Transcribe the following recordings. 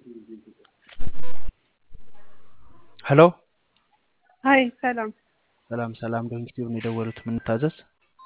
ሄሎ ሃይ ሰላም ሰላም ዶንኪቲው ነው የደወሉት። ምን ታዘዝ?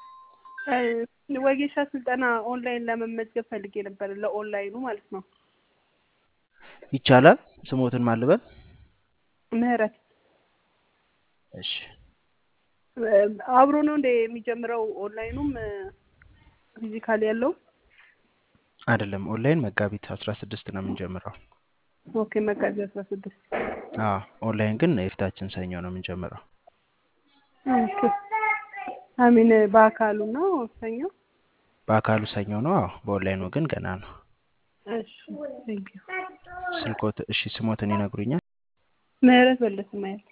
ወጌሻ ስልጠና ኦንላይን ለመመዝገብ ፈልጌ ነበር፣ ለኦንላይኑ ማለት ነው። ይቻላል። ስሞትን ማልበል? ምህረት። እሺ አብሮ ነው እንደ የሚጀምረው ኦንላይኑም ፊዚካል ያለው አይደለም። ኦንላይን መጋቢት 16 ነው የምንጀምረው። ኦኬ መጋቢት 16። ኦንላይን ግን የፊታችን ሰኞ ነው የምንጀምረው። ኦኬ አሚን በአካሉ ነው ሰኞ? በአካሉ ሰኞ ነው። በኦንላይኑ ግን ገና ነው። እሺ ቴንክ ዩ። ስልኮት እሺ ስሞትን ይነግሩኛል? ምህረት በለሰ ማለት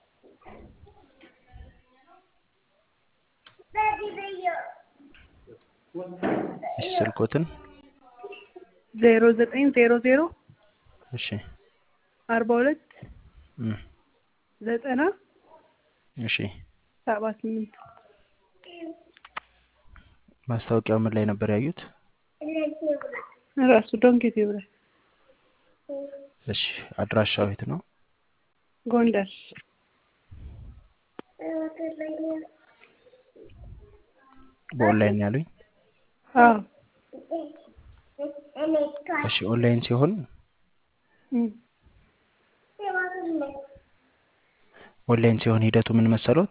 እሺ ስልኮትን 0900 እሺ 42 90 እሺ 78 ማስታወቂያው ምን ላይ ነበር ያዩት? ራሱ ዶንኪቲው ላይ። እሺ አድራሻው የት ነው? ጎንደር። በኦንላይን ያሉኝ? እሺ ኦንላይን ሲሆን ሂደቱ ምን መሰሎት?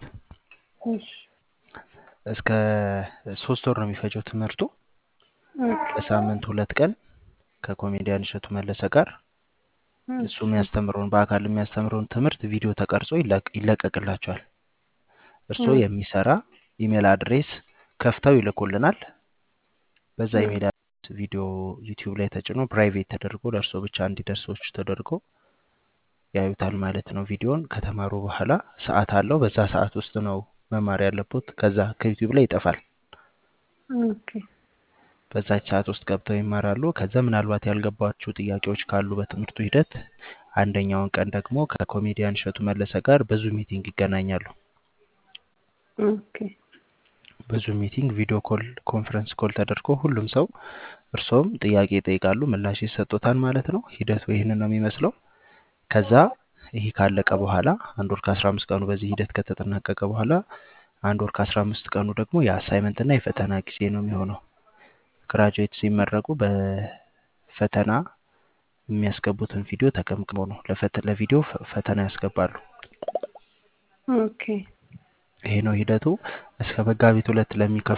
እስከ 3 ወር ነው የሚፈጀው ትምህርቱ። በሳምንት 2 ቀን ከኮሜዲያን እሸቱ መለሰ ጋር እሱ የሚያስተምረውን በአካል የሚያስተምረውን ትምህርት ቪዲዮ ተቀርጾ ይለቀቅላቸዋል። እርሶ የሚሰራ ኢሜል አድሬስ ከፍተው ይልኩልናል። በዛ ኢሜል ቪዲዮ ዩቲዩብ ላይ ተጭኖ ፕራይቬት ተደርጎ ለእርሶ ብቻ እንዲደርሶች ተደርጎ ያዩታል ማለት ነው። ቪዲዮን ከተማሩ በኋላ ሰዓት አለው። በዛ ሰዓት ውስጥ ነው መማር ያለበት። ከዛ ከዩቲዩብ ላይ ይጠፋል። ኦኬ በዛች ሰዓት ውስጥ ገብተው ይማራሉ። ከዛ ምናልባት ያልገባቸው ጥያቄዎች ካሉ በትምህርቱ ሂደት አንደኛውን ቀን ደግሞ ከኮሜዲያን እሸቱ መለሰ ጋር በዙ ሚቲንግ ይገናኛሉ። ኦኬ በዙ ሚቲንግ ቪዲዮ ኮል ኮንፈረንስ ኮል ተደርጎ ሁሉም ሰው እርሶም ጥያቄ ይጠይቃሉ፣ ምላሽ ይሰጡታል ማለት ነው። ሂደቱ ይሄንን ነው የሚመስለው። ከዛ ይሄ ካለቀ በኋላ 1 ወር ከ15 ቀኑ በዚህ ሂደት ከተጠናቀቀ በኋላ 1 ወር ከ15 ቀኑ ደግሞ የአሳይመንት እና የፈተና ጊዜ ነው የሚሆነው። ግራጁዌት ሲመረቁ በፈተና የሚያስገቡትን ቪዲዮ ተቀምቅመው ነው ለቪዲዮ ፈተና ያስገባሉ። ኦኬ ይሄ ነው ሂደቱ። እስከ መጋቢት 2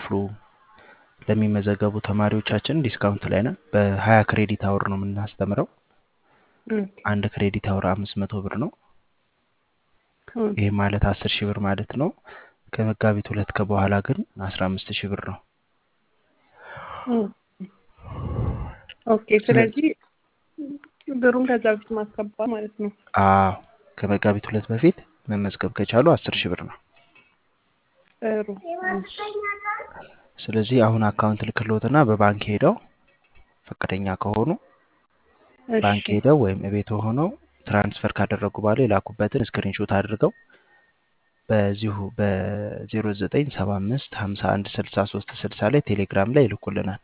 ለሚመዘገቡ ተማሪዎቻችን ዲስካውንት ላይ ነን። በ20 ክሬዲት አወር ነው የምናስተምረው። አንድ ክሬዲት አወር 500 ብር ነው። ይሄ ማለት 10,000 ብር ማለት ነው። ከመጋቢት 2 በኋላ ግን 15,000 ብር ነው። ኦኬ ስለዚህ ብሩን ከዛ በፊት ማስገባት ማለት ነው። ከመጋቢት 2 በፊት መመዝገብ ከቻሉ 10,000 ብር ነው። ስለዚህ አሁን አካውንት ልክልዎትና በባንክ ሄደው ፈቃደኛ ከሆኑ ባንክ ሄደው ወይም ቤት ሆነው ትራንስፈር ካደረጉ በኋላ የላኩበትን ስክሪንሾት አድርገው በዚሁ በ0975 51 63 60 ላይ ቴሌግራም ላይ ይልኩልናል።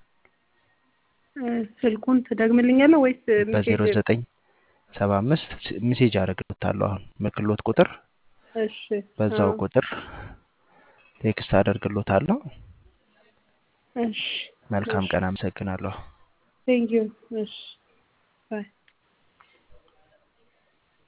ስልኩን ትደግምልኛለህ ወይስ በ0975 ሜሴጅ አደርግልዎታለሁ። አሁን ምክልዎት ቁጥር በዛው ቁጥር ቴክስት አደርግልዎታለሁ። መልካም ቀን። አመሰግናለሁ። ቴንክ ዩ። ባይ